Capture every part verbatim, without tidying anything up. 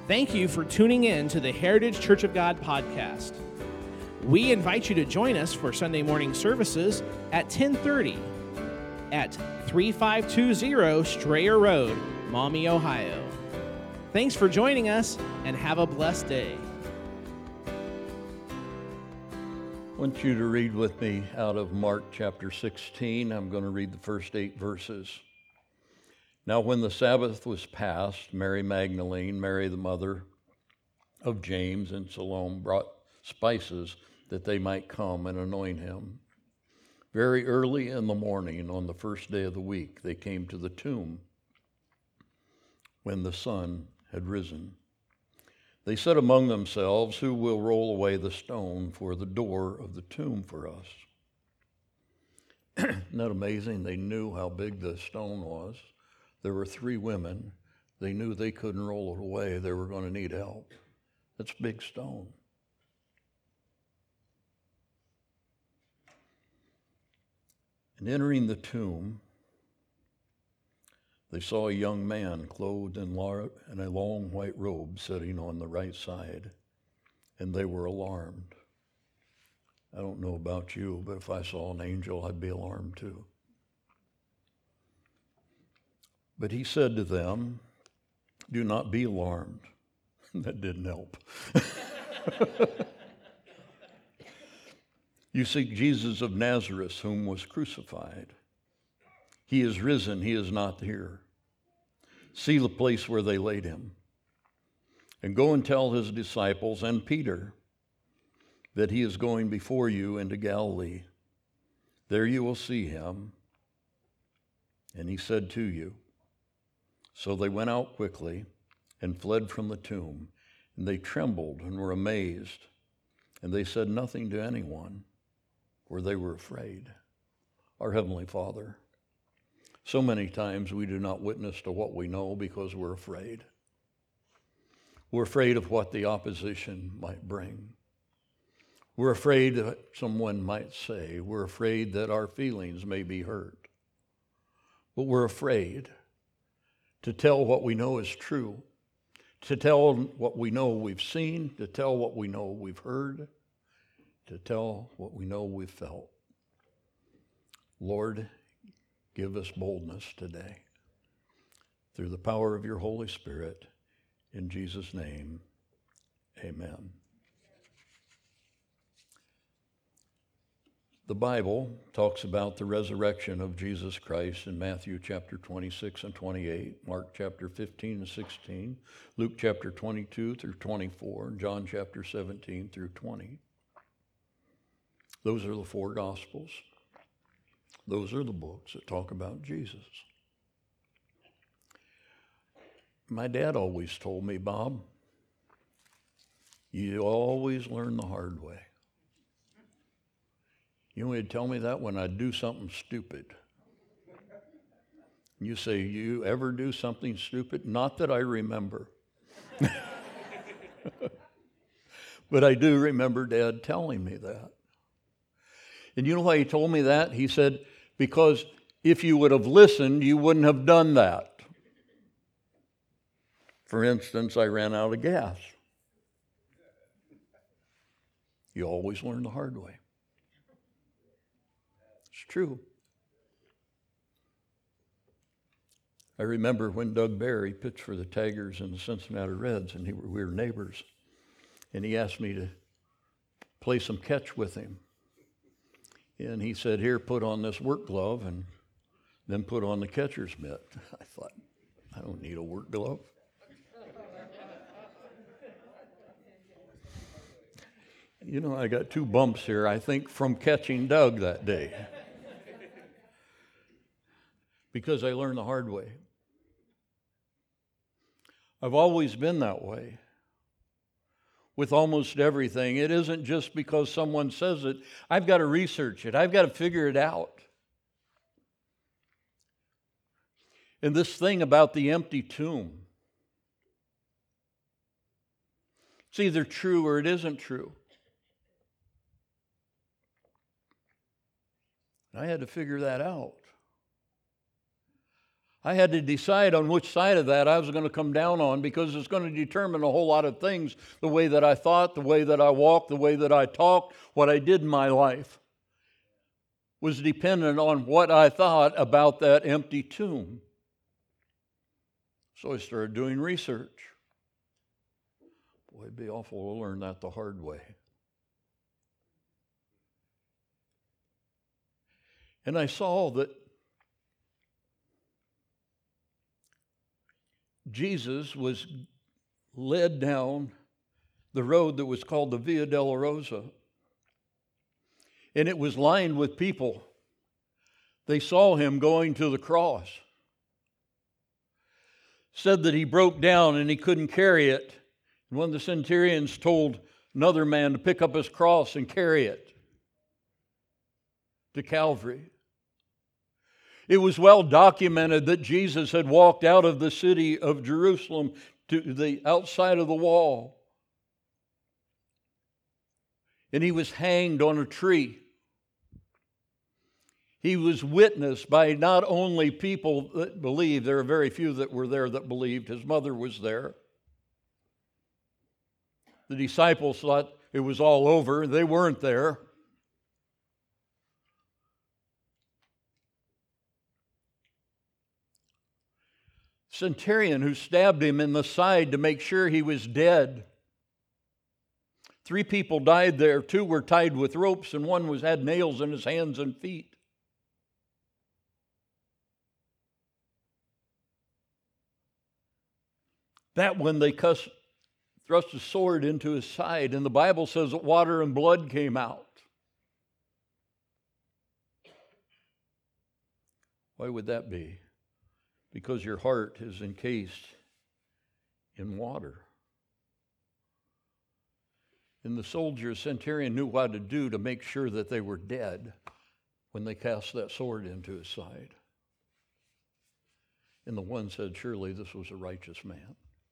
Thank you for tuning in to the Heritage Church of God podcast. We invite you to join us for Sunday morning services at ten thirty at thirty-five twenty Strayer Road, Maumee, Ohio. Thanks for joining us, and have a blessed day. I want you to read with me out of Mark chapter sixteen. I'm going to read the first eight verses. Now when the Sabbath was past, Mary Magdalene, Mary the mother of James, and Salome brought spices that they might come and anoint him. Very early in the morning, on the first day of the week, they came to the tomb when the sun had risen. They said among themselves, "Who will roll away the stone for the door of the tomb for us?" Isn't that amazing? They knew how big the stone was. There were three women. They knew they couldn't roll it away. They were going to need help. That's a big stone. And entering the tomb, they saw a young man clothed in a long white robe sitting on the right side, and they were alarmed. I don't know about you, but if I saw an angel, I'd be alarmed too. But he said to them, "Do not be alarmed." That didn't help. "You seek Jesus of Nazareth, whom was crucified. He is risen, he is not here. See the place where they laid him. And go and tell his disciples and Peter that he is going before you into Galilee. There you will see him, and he said to you." So they went out quickly and fled from the tomb, and they trembled and were amazed, and they said nothing to anyone, for they were afraid. Our Heavenly Father, so many times we do not witness to what we know because we're afraid. We're afraid of what the opposition might bring. We're afraid that someone might say. We're afraid that our feelings may be hurt. But we're afraid to tell what we know is true, to tell what we know we've seen, to tell what we know we've heard, to tell what we know we've felt. Lord, give us boldness today. Through the power of your Holy Spirit, in Jesus' name, amen. The Bible talks about the resurrection of Jesus Christ in Matthew chapter twenty-six and twenty-eight, Mark chapter fifteen and sixteen, Luke chapter twenty-two through twenty-four, and John chapter seventeen through twenty. Those are the four Gospels. Those are the books that talk about Jesus. My dad always told me, "Bob, you always learn the hard way." You know, he'd tell me that when I'd do something stupid. You say, "You ever do something stupid?" Not that I remember. But I do remember Dad telling me that. And you know why he told me that? He said, because if you would have listened, you wouldn't have done that. For instance, I ran out of gas. You always learn the hard way. It's true. I remember when Doug Barry pitched for the Tigers and the Cincinnati Reds, and he, we were neighbors, and he asked me to play some catch with him. And he said, "Here, put on this work glove, and then put on the catcher's mitt." I thought, I don't need a work glove. You know, I got two bumps here, I think, from catching Doug that day. Because I learned the hard way. I've always been that way. With almost everything. It isn't just because someone says it. I've got to research it. I've got to figure it out. And this thing about the empty tomb. It's either true or it isn't true. I had to figure that out. I had to decide on which side of that I was going to come down on, because it's going to determine a whole lot of things. The way that I thought, the way that I walked, the way that I talked, what I did in my life was dependent on what I thought about that empty tomb. So I started doing research. Boy, it'd be awful to learn that the hard way. And I saw that Jesus was led down the road that was called the Via Dolorosa. And it was lined with people. They saw him going to the cross. Said that he broke down and he couldn't carry it. And one of the centurions told another man to pick up his cross and carry it to Calvary. It was well documented that Jesus had walked out of the city of Jerusalem to the outside of the wall. And he was hanged on a tree. He was witnessed by not only people that believed, there are very few that were there that believed. His mother was there. The disciples thought it was all over. They weren't there. Centurion who stabbed him in the side to make sure he was dead. Three people died there. Two were tied with ropes, and one was had nails in his hands and feet. That one they cussed, thrust a sword into his side, and the Bible says that water and blood came out. Why would that be? Because your heart is encased in water. And the soldier, centurion, knew what to do to make sure that they were dead when they cast that sword into his side. And the one said, surely this was a righteous man.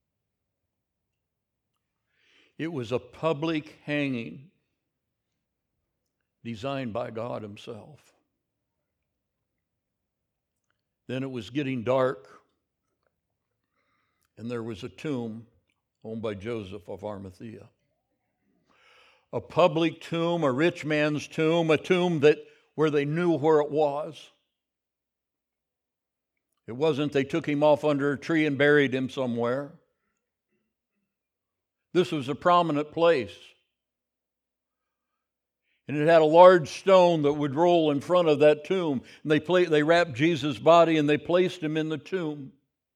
It was a public hanging designed by God himself. Then it was getting dark, and there was a tomb owned by Joseph of Arimathea. A public tomb, a rich man's tomb, a tomb that where they knew where it was. It wasn't they took him off under a tree and buried him somewhere. This was a prominent place. And it had a large stone that would roll in front of that tomb. And they, pla- they wrapped Jesus' body and they placed him in the tomb.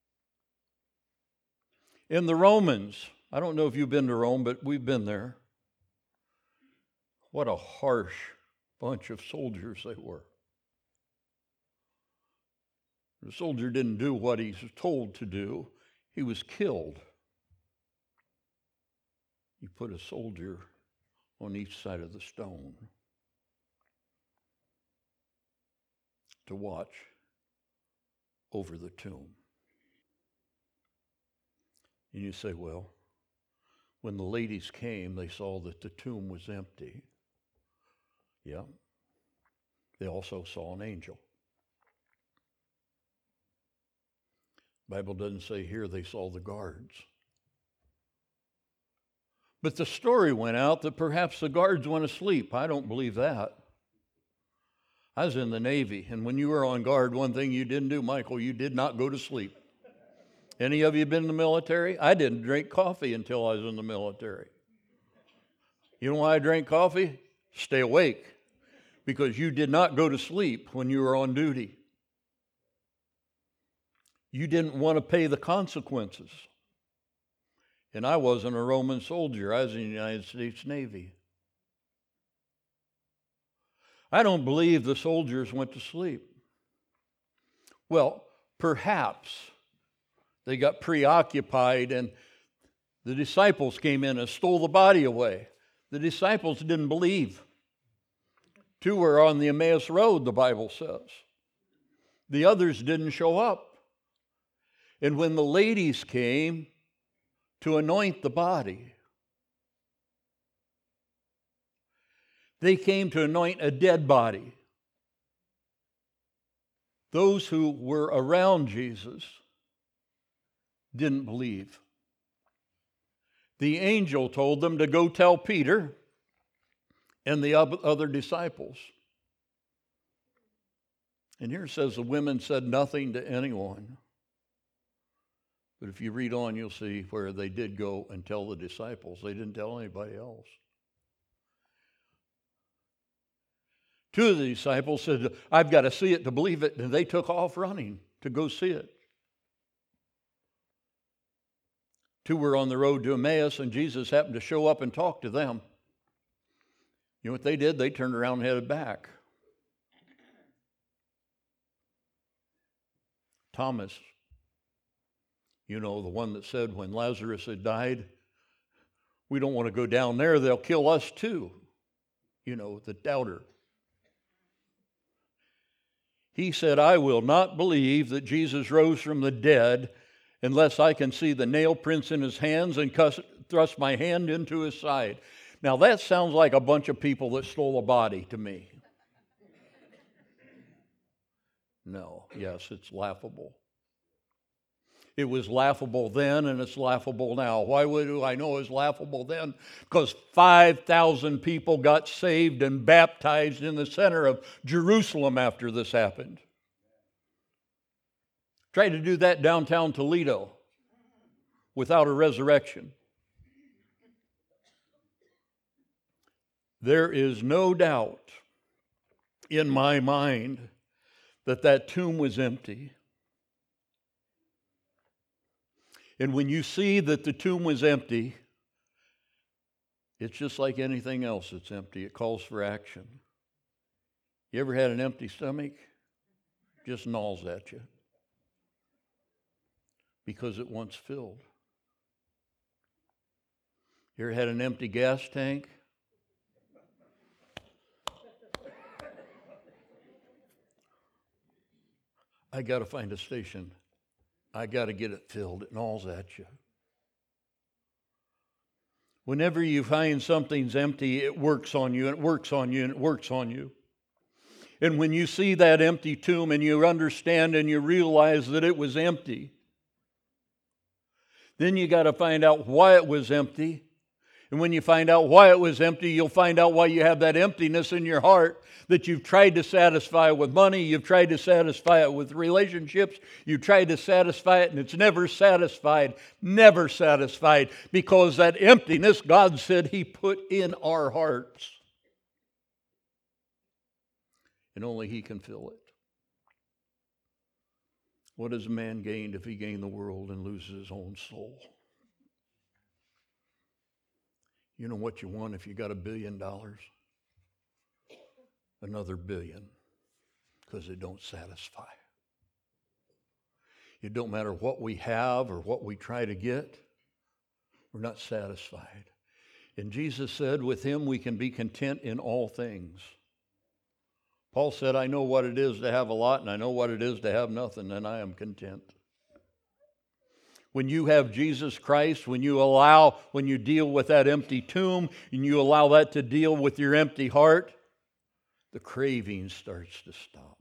In the Romans, I don't know if you've been to Rome, but we've been there. What a harsh bunch of soldiers they were. The soldier didn't do what he was told to do. He was killed. You put a soldier on each side of the stone to watch over the tomb. And you say, well, when the ladies came, they saw that the tomb was empty. Yeah. They also saw an angel. The Bible doesn't say here they saw the guards. But the story went out that perhaps the guards went asleep. I don't believe that. I was in the Navy, and when you were on guard, one thing you didn't do, Michael, you did not go to sleep. Any of you been in the military? I didn't drink coffee until I was in the military. You know why I drank coffee? Stay awake. Because you did not go to sleep when you were on duty. You didn't want to pay the consequences. And I wasn't a Roman soldier. I was in the United States Navy. I don't believe the soldiers went to sleep. Well, perhaps they got preoccupied and the disciples came in and stole the body away. The disciples didn't believe. Two were on the Emmaus Road, the Bible says. The others didn't show up. And when the ladies came to anoint the body, they came to anoint a dead body. Those who were around Jesus didn't believe. The angel told them to go tell Peter and the other disciples. And here it says the women said nothing to anyone. But if you read on, you'll see where they did go and tell the disciples. They didn't tell anybody else. Two of the disciples said, I've got to see it to believe it. And they took off running to go see it. Two were on the road to Emmaus, and Jesus happened to show up and talk to them. You know what they did? They turned around and headed back. Thomas, you know, the one that said when Lazarus had died, we don't want to go down there, they'll kill us too. You know, the doubter. He said, I will not believe that Jesus rose from the dead unless I can see the nail prints in his hands and thrust my hand into his side. Now that sounds like a bunch of people that stole a body to me. No, yes, it's laughable. It was laughable then and it's laughable now. Why would I know it was laughable then? Because five thousand people got saved and baptized in the center of Jerusalem after this happened. Try to do that downtown Toledo without a resurrection. There is no doubt in my mind that that tomb was empty. And when you see that the tomb was empty, it's just like anything else that's empty. It calls for action. You ever had an empty stomach? Just gnaws at you. Because it wants filled. You ever had an empty gas tank? I got to find a station. I got to get it filled. It gnaws at you. Whenever you find something's empty, it works on you, and it works on you, and it works on you. And when you see that empty tomb and you understand and you realize that it was empty, then you got to find out why it was empty. And when you find out why it was empty, you'll find out why you have that emptiness in your heart that you've tried to satisfy with money, you've tried to satisfy it with relationships, you've tried to satisfy it and it's never satisfied, never satisfied, because that emptiness, God said He put in our hearts. And only He can fill it. What has a man gained if he gain the world and loses his own soul? You know what you want if you got a billion dollars? Another billion, because it don't satisfy. It don't matter what we have or what we try to get, we're not satisfied. And Jesus said, with Him we can be content in all things. Paul said, I know what it is to have a lot, and I know what it is to have nothing, and I am content. When you have Jesus Christ, when you allow, when you deal with that empty tomb, and you allow that to deal with your empty heart, the craving starts to stop.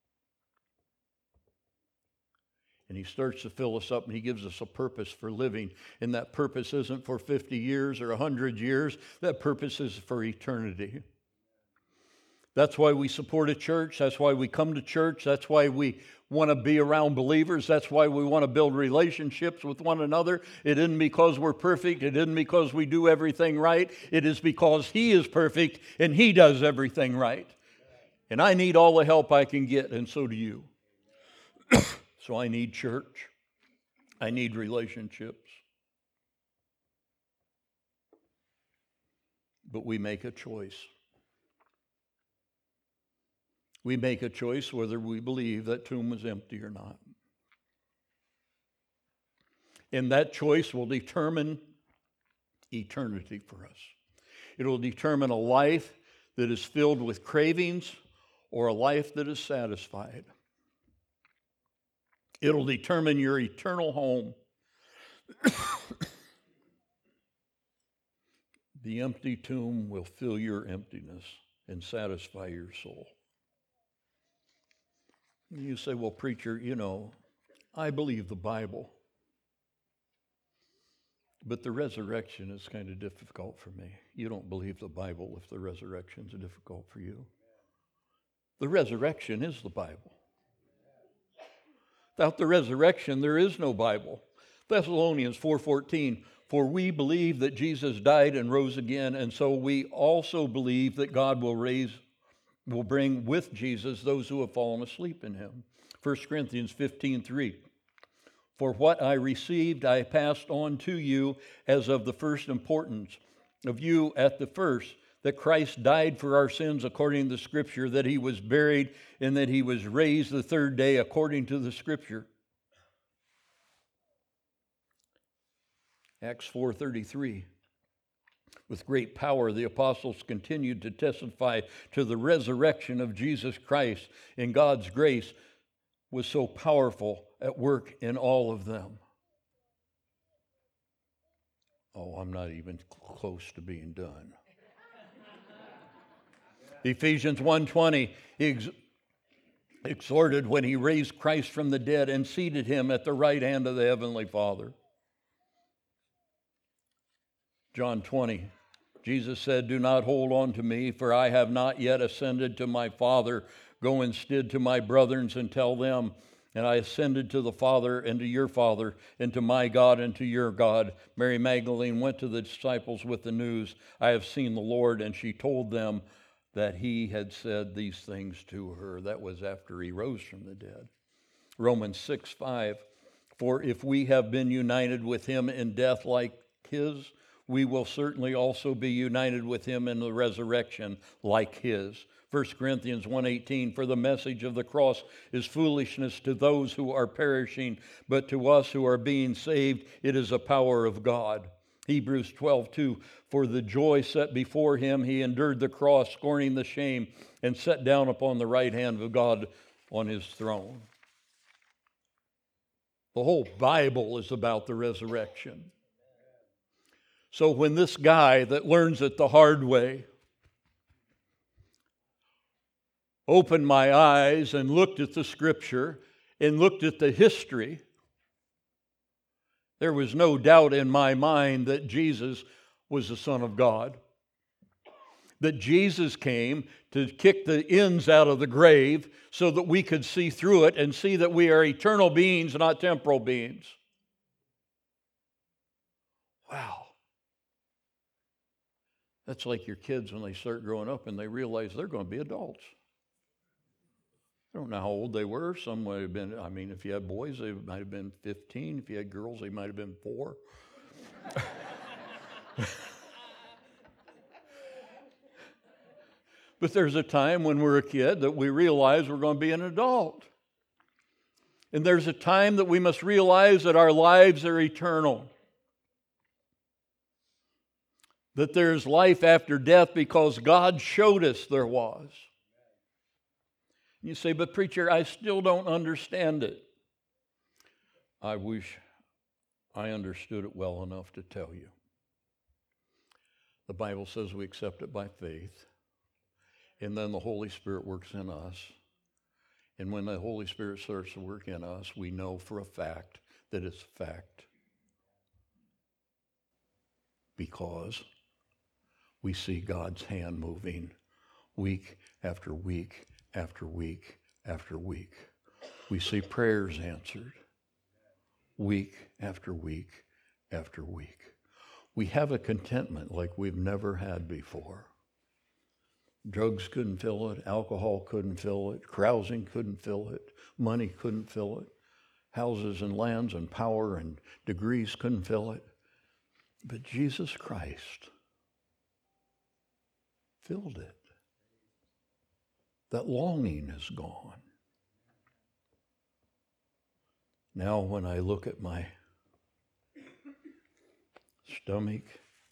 And He starts to fill us up, and He gives us a purpose for living. And that purpose isn't for fifty years or one hundred years. That purpose is for eternity. That's why we support a church. That's why we come to church. That's why we want to be around believers. That's why we want to build relationships with one another. It isn't because we're perfect. It isn't because we do everything right. It is because He is perfect and He does everything right. And I need all the help I can get, and so do you. So I need church. I need relationships. But we make a choice. We make a choice whether we believe that tomb was empty or not. And that choice will determine eternity for us. It will determine a life that is filled with cravings or a life that is satisfied. It'll determine your eternal home. The empty tomb will fill your emptiness and satisfy your soul. You say, well, preacher, you know, I believe the Bible, but the resurrection is kind of difficult for me. You don't believe the Bible if the resurrection is difficult for you. The resurrection is the Bible. Without the resurrection, there is no Bible. Thessalonians four fourteen, for we believe that Jesus died and rose again, and so we also believe that God will raise, will bring with Jesus those who have fallen asleep in him. First Corinthians fifteen three, for what I received I passed on to you as of the first importance of you at the first, that Christ died for our sins according to the Scripture, that he was buried, and that he was raised the third day according to the Scripture. Acts four thirty-three. With great power, the apostles continued to testify to the resurrection of Jesus Christ, and God's grace was so powerful at work in all of them. Oh, I'm not even close to being done. Ephesians one twenty, he ex- exhorted when he raised Christ from the dead and seated him at the right hand of the heavenly Father. John twenty, Jesus said, do not hold on to me, for I have not yet ascended to my Father. Go instead to my brethren and tell them, and I ascended to the Father and to your Father, and to my God and to your God. Mary Magdalene went to the disciples with the news, I have seen the Lord, and she told them that he had said these things to her. That was after he rose from the dead. Romans six five, for if we have been united with him in death like his, we will certainly also be united with him in the resurrection like his. First Corinthians one eighteen, for the message of the cross is foolishness to those who are perishing, but to us who are being saved, it is a power of God. Hebrews twelve two, for the joy set before him, he endured the cross, scorning the shame, and sat down upon the right hand of God on his throne. The whole Bible is about the resurrection. So when this guy that learns it the hard way opened my eyes and looked at the Scripture and looked at the history, there was no doubt in my mind that Jesus was the Son of God. That Jesus came to kick the ends out of the grave so that we could see through it and see that we are eternal beings, not temporal beings. Wow. That's like your kids when they start growing up and they realize they're going to be adults. I don't know how old they were. Some might have been, I mean, if you had boys, they might have been fifteen. If you had girls, they might have been four. But there's a time when we're a kid that we realize we're going to be an adult. And there's a time that we must realize that our lives are eternal. That there's life after death because God showed us there was. You say, but preacher, I still don't understand it. I wish I understood it well enough to tell you. The Bible says we accept it by faith, and then the Holy Spirit works in us. And when the Holy Spirit starts to work in us, we know for a fact that it's a fact. Because we see God's hand moving week after week after week after week. We see prayers answered week after week after week. We have a contentment like we've never had before. Drugs couldn't fill it. Alcohol couldn't fill it. Carousing couldn't fill it. Money couldn't fill it. Houses and lands and power and degrees couldn't fill it. But Jesus Christ filled it. That longing is gone. Now when I look at my stomach,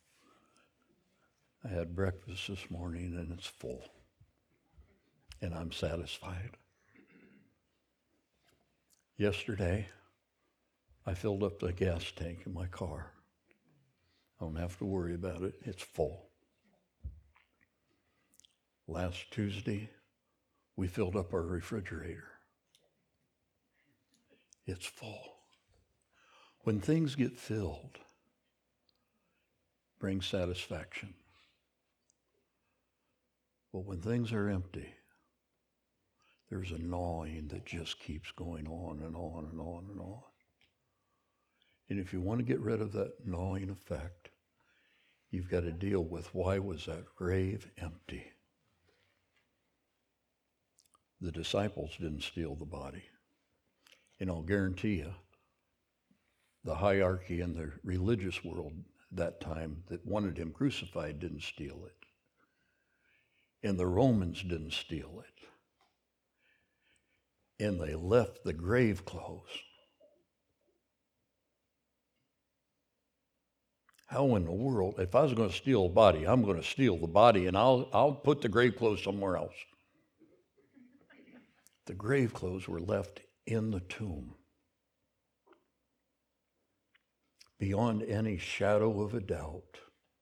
I had breakfast this morning and it's full. And I'm satisfied. Yesterday, I filled up the gas tank in my car. I don't have to worry about it. It's full. Last Tuesday, we filled up our refrigerator. it's full. When things get filled, bring satisfaction. But when things are empty, there's a gnawing that just keeps going on and on and on and on. And if you want to get rid of that gnawing effect, you've got to deal with, why was that grave empty? The disciples didn't steal the body. And I'll guarantee you, the hierarchy in the religious world at that time that wanted him crucified didn't steal it. And the Romans didn't steal it. And they left the grave clothes. How in the world, if I was going to steal a body, I'm going to steal the body and I'll, I'll put the grave clothes somewhere else. The grave clothes were left in the tomb. Beyond any shadow of a doubt,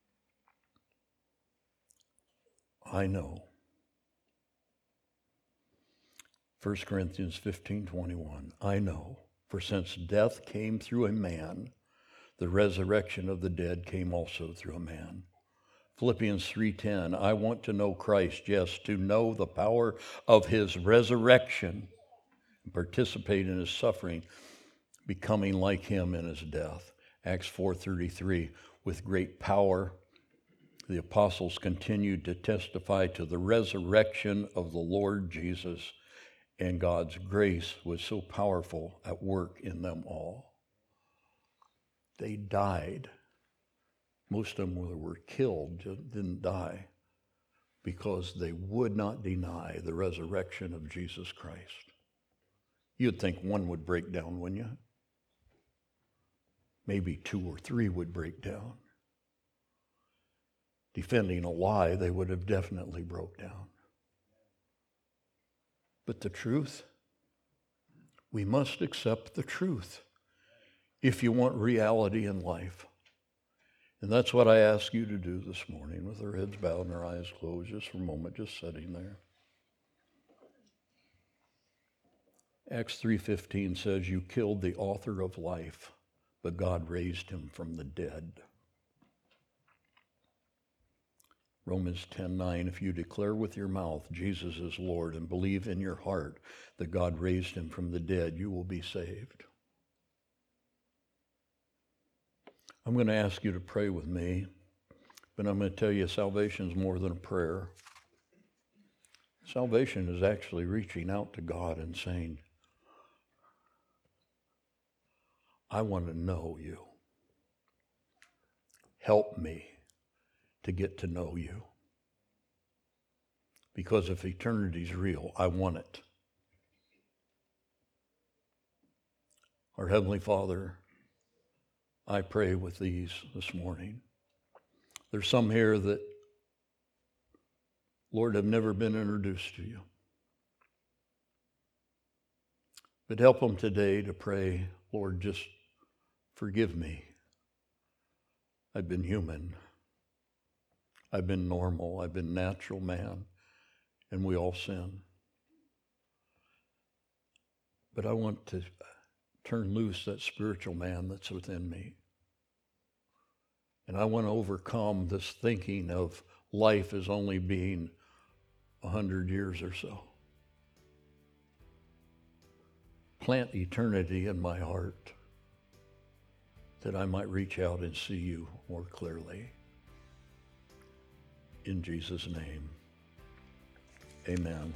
I know. First Corinthians fifteen twenty-one, I know, for since death came through a man, the resurrection of the dead came also through a man. Philippians three ten, I want to know Christ, yes, to know the power of his resurrection, and participate in his suffering, becoming like him in his death. Acts four thirty-three, with great power, the apostles continued to testify to the resurrection of the Lord Jesus, and God's grace was so powerful at work in them all. They died. Most of them were killed, didn't die, because they would not deny the resurrection of Jesus Christ. You'd think one would break down, wouldn't you? Maybe two or three would break down. Defending a lie, they would have definitely broke down. But the truth, we must accept the truth if you want reality in life. And that's what I ask you to do this morning, with our heads bowed and our eyes closed, just for a moment, just sitting there. Acts three fifteen says, you killed the author of life, but God raised him from the dead. Romans ten nine, if you declare with your mouth Jesus is Lord and believe in your heart that God raised him from the dead, you will be saved. I'm going to ask you to pray with me, but I'm going to tell you salvation is more than a prayer. Salvation is actually reaching out to God and saying, I want to know you. Help me to get to know you. Because if eternity's real, I want it. Our Heavenly Father, I pray with these this morning. There's some here that, Lord, have never been introduced to you. But help them today to pray, Lord, just forgive me. I've been human. I've been normal. I've been natural man. And we all sin. But I want to turn loose that spiritual man that's within me. And I want to overcome this thinking of life as only being a hundred years or so. Plant eternity in my heart that I might reach out and see you more clearly. In Jesus' name, amen.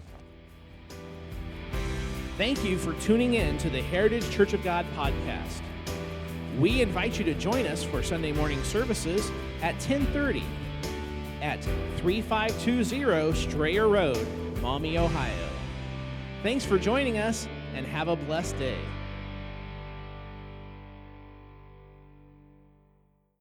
Thank you for tuning in to the Heritage Church of God podcast. We invite you to join us for Sunday morning services at ten thirty at thirty-five twenty Strayer Road, Maumee, Ohio. Thanks for joining us, and have a blessed day.